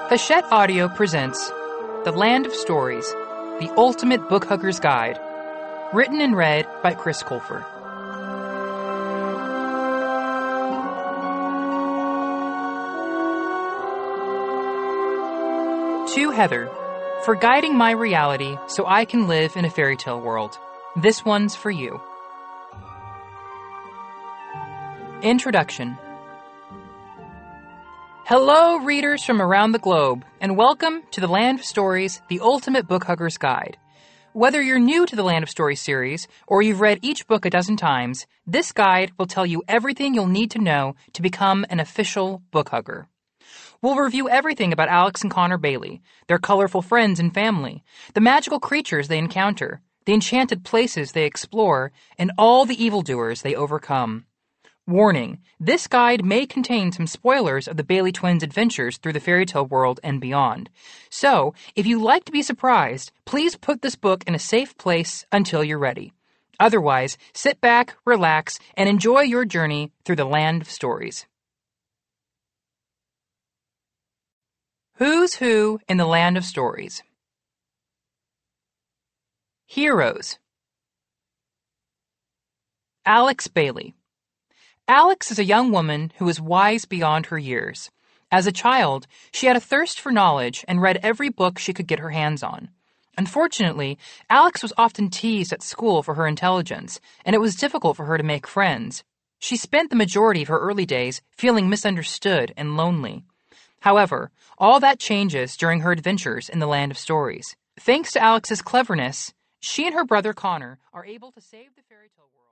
Hachette Audio presents The Land of Stories, the Ultimate Book Hugger's Guide, written and read by Chris Colfer. To Heather, for guiding my reality so I can live in a fairy tale world. This one's for you. Introduction. Hello, readers from around the globe, and welcome to The Land of Stories, the Ultimate Book Hugger's Guide. Whether you're new to the Land of Stories series, or you've read each book a dozen times, this guide will tell you everything you'll need to know to become an official book hugger. We'll review everything about Alex and Connor Bailey, their colorful friends and family, the magical creatures they encounter, the enchanted places they explore, and all the evildoers they overcome. Warning, this guide may contain some spoilers of the Bailey twins' adventures through the fairy tale world and beyond. So, if you like to be surprised, please put this book in a safe place until you're ready. Otherwise, sit back, relax, and enjoy your journey through the Land of Stories. Who's Who in the Land of Stories? Heroes. Alex Bailey. Alex is a young woman who is wise beyond her years. As a child, she had a thirst for knowledge and read every book she could get her hands on. Unfortunately, Alex was often teased at school for her intelligence, and it was difficult for her to make friends. She spent the majority of her early days feeling misunderstood and lonely. However, all that changes during her adventures in the Land of Stories. Thanks to Alex's cleverness, she and her brother Connor are able to save the fairy tale world.